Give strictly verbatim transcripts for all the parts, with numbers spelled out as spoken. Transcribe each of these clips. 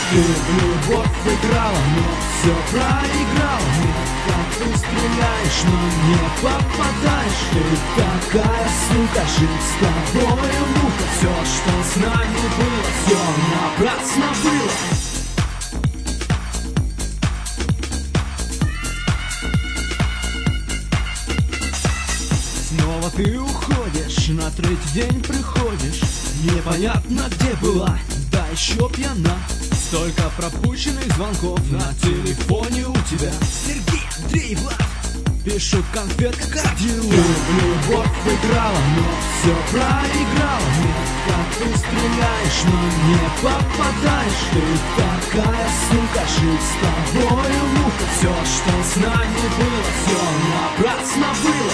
Ты в любовь играла, но все проиграла. Как ты стреляешь, но не попадаешь. Ты такая сука, жить с тобою мука. Все, что с нами было, все напрасно было. Снова ты уходишь, на третий день приходишь. Непонятно где была, да еще пьяна. Столько пропущенных звонков на телефоне у тебя. Сергей, Андрей, Влад пишут конфетка, как дела. Ты в любовь играла, но все проиграла. Как ты стреляешь, но не попадаешь. Ты такая сука, жить с тобою мука. Все, что с нами было, все напрасно было.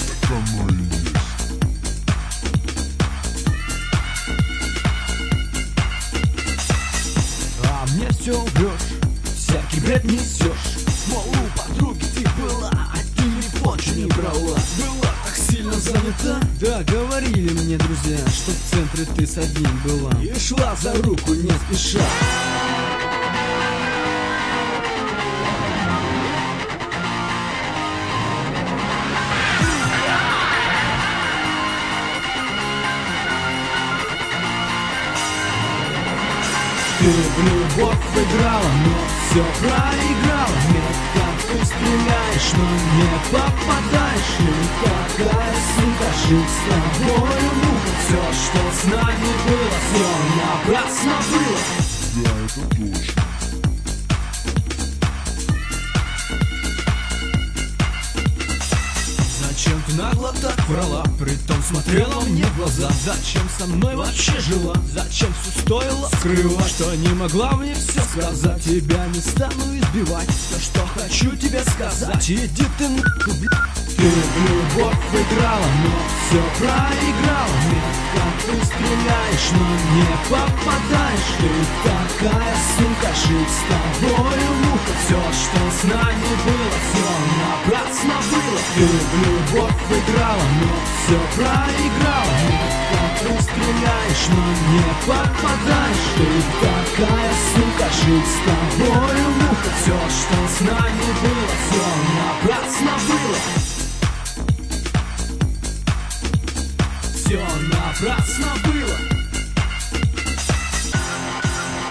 А мне все врешь, всякий бред несешь. Мол, у подруги ты была, а телефон же не брала. Была так сильно занята. Да, говорили мне друзья, что в центре ты с одним была. И шла за руку не спеша. Ты в любовь играла, но все проиграла. Как ты стреляешь, но не попадаешь. Ты такая сука, жить с тобою мука. Все, что с нами было, все напрасно было. Да, это точно. Зачем ты нагло так врала, притом смотрела мне в глаза? Зачем со мной вообще жила? Зачем все стоило скрывать? Что не могла мне все сказать? Тебя не стану избивать. То, что хочу тебе сказать, иди ты нахуй. Ты в любовь играла, но все проиграла. Как ты стреляешь, но не попадаешь. Ты такая сука, жить с тобою мука. Все, что с нами было, все напрасно было. Ты в любовь играла, но все проиграла. Как ты стреляешь, но не попадаешь. Ты такая сука, жить с тобою мука. Все, что с нами было.